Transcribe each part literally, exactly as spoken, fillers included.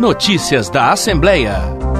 Notícias da Assembleia.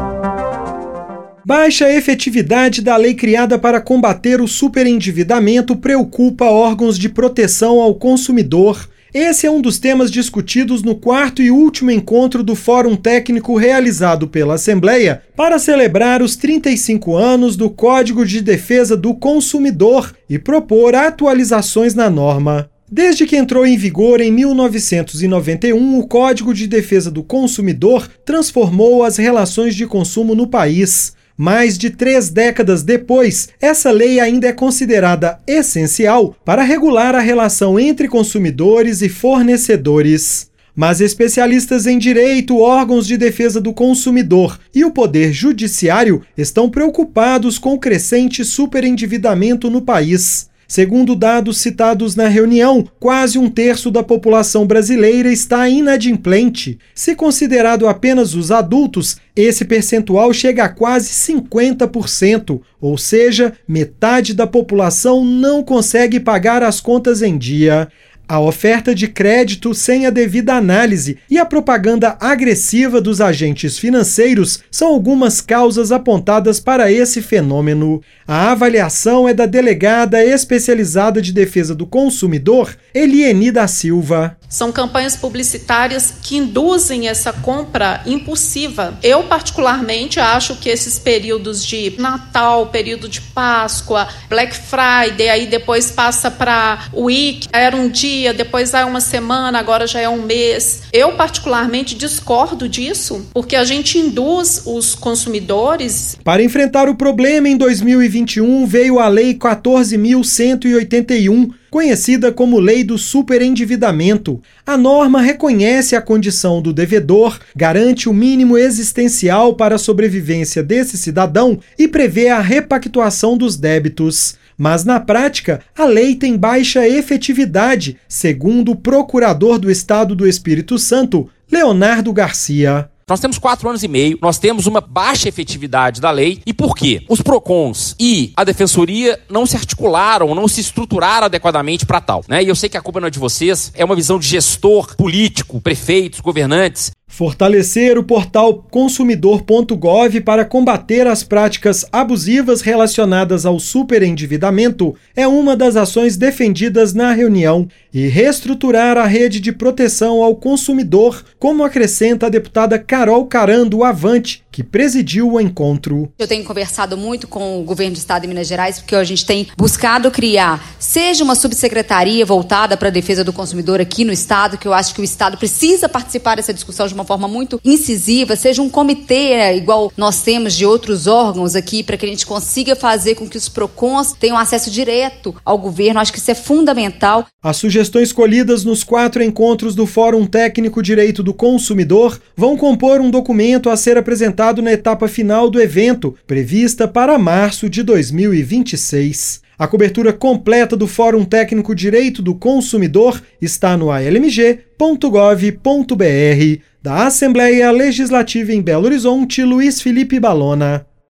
Baixa efetividade da lei criada para combater o superendividamento preocupa órgãos de proteção ao consumidor. Esse é um dos temas discutidos no quarto e último encontro do Fórum Técnico realizado pela Assembleia para celebrar os trinta e cinco anos do Código de Defesa do Consumidor e propor atualizações na norma. Desde que entrou em vigor em mil novecentos e noventa e um, o Código de Defesa do Consumidor transformou as relações de consumo no país. Mais de três décadas depois, essa lei ainda é considerada essencial para regular a relação entre consumidores e fornecedores. Mas especialistas em direito, órgãos de defesa do consumidor e o Poder Judiciário estão preocupados com o crescente superendividamento no país. Segundo dados citados na reunião, quase um terço da população brasileira está inadimplente. Se considerado apenas os adultos, esse percentual chega a quase cinquenta por cento, ou seja, metade da população não consegue pagar as contas em dia. A oferta de crédito sem a devida análise e a propaganda agressiva dos agentes financeiros são algumas causas apontadas para esse fenômeno. A avaliação é da delegada especializada de defesa do consumidor, Eliene da Silva. São campanhas publicitárias que induzem essa compra impulsiva. Eu, particularmente, acho que esses períodos de Natal, período de Páscoa, Black Friday, aí depois passa para o Week, era um dia, depois é uma semana, agora já é um mês. Eu, particularmente, discordo disso, porque a gente induz os consumidores. Para enfrentar o problema, em dois mil e vinte e um, veio a Lei quatorze mil cento e oitenta e um, conhecida como Lei do Superendividamento. A norma reconhece a condição do devedor, garante o mínimo existencial para a sobrevivência desse cidadão e prevê a repactuação dos débitos. Mas, na prática, a lei tem baixa efetividade, segundo o procurador do Estado do Espírito Santo, Leonardo Garcia. Nós temos quatro anos e meio, nós temos uma baixa efetividade da lei. E por quê? Os PROCONs e a Defensoria não se articularam, não se estruturaram adequadamente para tal, né? E eu sei que a culpa não é de vocês, é uma visão de gestor político, prefeitos, governantes. Fortalecer o portal consumidor ponto gov para combater as práticas abusivas relacionadas ao superendividamento é uma das ações defendidas na reunião, e reestruturar a rede de proteção ao consumidor, como acrescenta a deputada Carol Caran do Avante, que presidiu o encontro. Eu tenho conversado muito com o governo do Estado de Minas Gerais, porque a gente tem buscado criar, seja uma subsecretaria voltada para a defesa do consumidor aqui no Estado, que eu acho que o Estado precisa participar dessa discussão de uma forma muito incisiva, seja um comitê, igual nós temos de outros órgãos aqui, para que a gente consiga fazer com que os PROCONs tenham acesso direto ao governo. Acho que isso é fundamental. As sugestões colhidas nos quatro encontros do Fórum Técnico Direito do Consumidor vão compor um documento a ser apresentado na etapa final do evento, prevista para março de dois mil e vinte e seis. A cobertura completa do Fórum Técnico Direito do Consumidor está no a l m g ponto gov ponto b r. Da Assembleia Legislativa em Belo Horizonte, Luiz Felipe Balona.